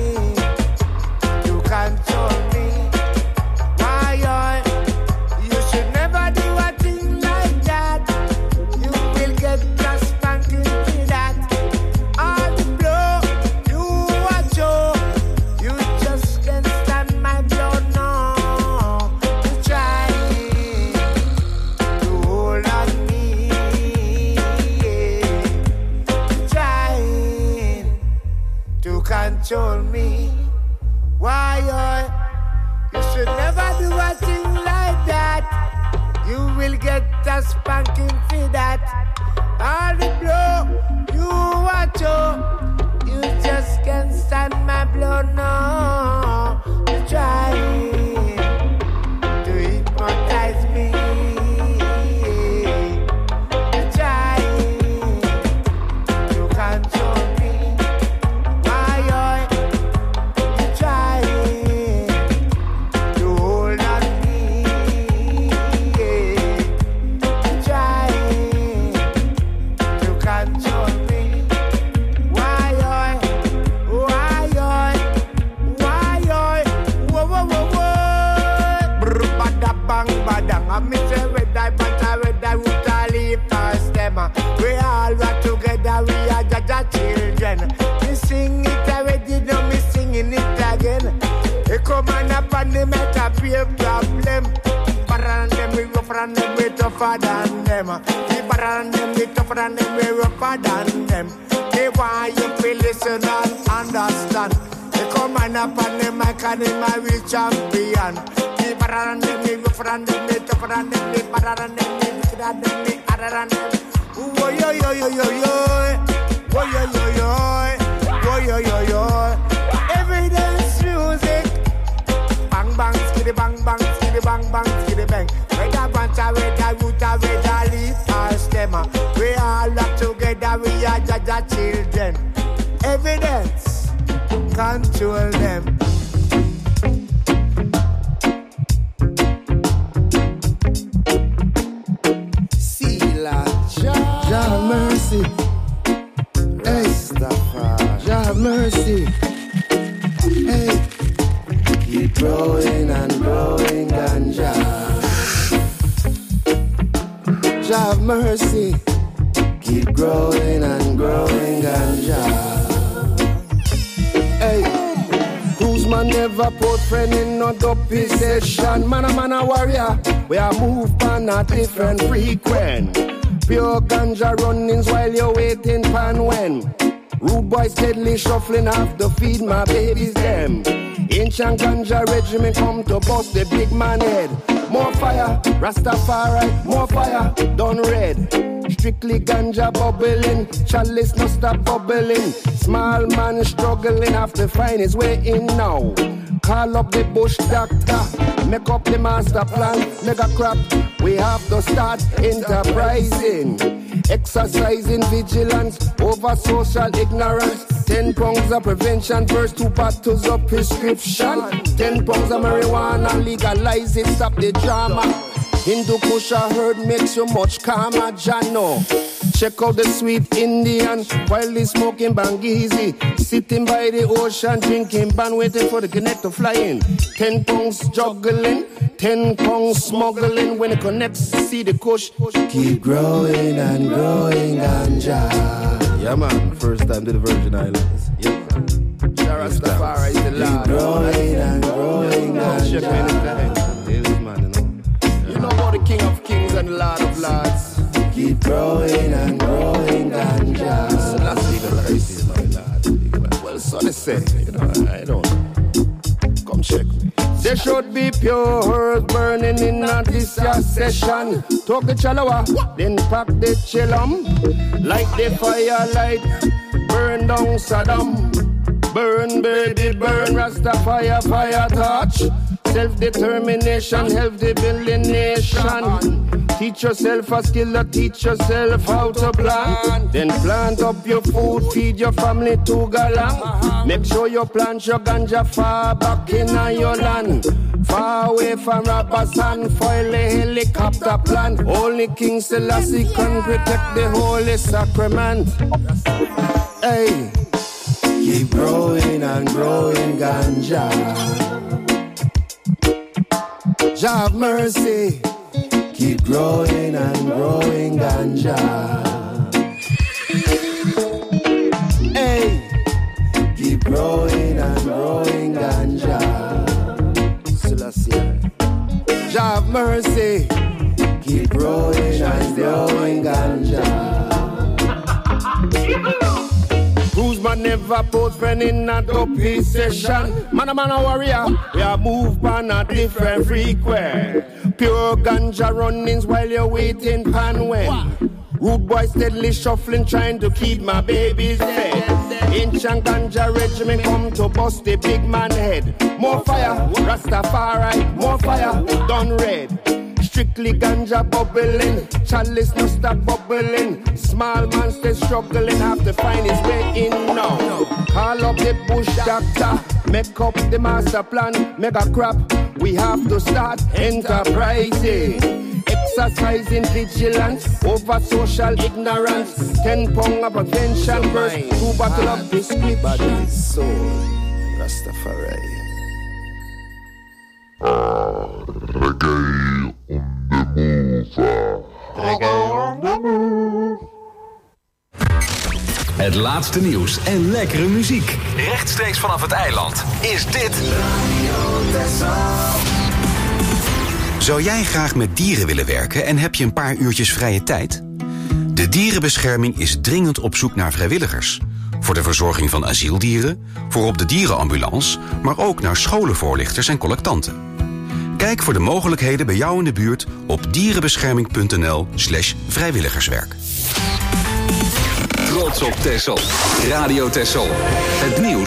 [SPEAKER 10] to control me. Why you should never do a thing like that. You will get a spanking for that. All the blow you watch, you just can't stand my blow now. You try to hold on me, yeah. You trying to control me. Why you should never do a thing like that. You will get a spanking for that. All the blow you watch, you just can't stand my blow now. You trying to hypnotize me, you trying to control me. Why you trying to hold on me, yeah. You trying to control me. Why whoa, whoa, whoa, whoa. Brr, bada, bang, badang. I miss a red eye, but I red eye, would I leave past them? We all rock together, we are Jaja children. We sing it already, now we singing it again. They come on up and they make a real problem. Baran them, we rougher than them, we tougher than them. We baran them, we tougher than them, we rougher than them. They want you to listen and understand. They come on up and they make a name, a real champion. We baran them, we rougher than them, we tougher than them. We baran them, we wicked than them, we harder than them. Oh yo yo yo yo yo, oh yo yo yo, oh yo yo yo. Evidence music, bang bang skiddy bang bang skiddy bang bang skiddy bang. Whether branch or whether root or whether leaf or stem, we all up together. We are Jaja children. Evidence control them.
[SPEAKER 15] Jah mercy, hey, Jah mercy, hey, keep growing and growing ganja. Jah mercy, keep growing and growing ganja. Hey, whose man
[SPEAKER 17] never put friend in no dopey session. Man a warrior, we are move on a different frequent. Pure ganja runnings while you're waiting pan when. Rude boys deadly shuffling, have to feed my babies them. Ancient ganja regiment come to bust the big man head. More fire, Rastafari, more fire, done red. Strictly ganja bubbling, chalice no stop bubbling. Small man struggling, have to find his way in now. Call up the bush doctor, make up the master plan, mega crap. We have to start enterprising, exercising vigilance over social ignorance. 10 pounds of prevention, first 2 bottles of prescription. 10 pounds of marijuana, legalize it, stop the drama. Hindu Kush I heard makes you much calmer, Jano. Check out the sweet Indian while he's smoking Bangizi. Sitting by the ocean, drinking ban, waiting for the connect to fly in. 10 pounds juggling, 10 pounds smuggling. When it connects, see the Kush. Keep growing and growing ganja.
[SPEAKER 18] Yeah man, first time to the Virgin Islands. Yeah man.
[SPEAKER 17] Rastafari is the Lord. Keep growing and growing ganja. You know about the King of Kings and the Lord of Lords. Keep growing and growing ganja. So that's the Christ, my Lord. Well, so they say, you know, I don't know. Come check me. There should be pure herbs burning in this session. Talk the chalawa, then pack the chillum. Light the firelight, burn down Saddam. Burn, baby, burn, Rastafari, fire touch. Self-determination, help the building nation. Teach yourself a skill to teach yourself how to plant. Then plant up your food, feed your family to galang. Make sure you plant your ganja far back in your land. Far away from robbers and foil a helicopter plan. Only King Selassie can protect the holy sacrament. Hey, keep growing and growing ganja. Jah have mercy, keep growing and growing ganja. Hey, keep growing and growing ganja. Selassie, Jah have mercy, keep growing and growing ganja. Man never put friend in a dopey session. Man a warrior, we are move on a different frequent. Pure ganja runnings while you're waiting pan when. Rude boys steadily shuffling, trying to keep my babies fed. Ancient ganja regiment come to bust the big man head. More fire, Rastafari, more fire, done red. Strictly ganja bubbling, chalice no stop bubbling. Small man stay struggling, have to find his way in now. Call up the bush doctor, make up the master plan, mega crap. We have to start enterprising, exercising vigilance over social ignorance. 10 pounds of prevention, first 2 bottles of prescription. Body, soul, Rastafari.
[SPEAKER 1] Reggae on the move. Het laatste nieuws en lekkere muziek. Rechtstreeks vanaf het eiland is dit
[SPEAKER 19] Zou jij graag met dieren willen werken en heb je een paar uurtjes vrije tijd? De dierenbescherming is dringend op zoek naar vrijwilligers. Voor de verzorging van asieldieren, voor op de dierenambulance, maar ook naar scholenvoorlichters en collectanten. Kijk voor de mogelijkheden bij jou in de buurt op dierenbescherming.nl/vrijwilligerswerk.
[SPEAKER 1] Trots op Texel. Radio Texel. Het nieuws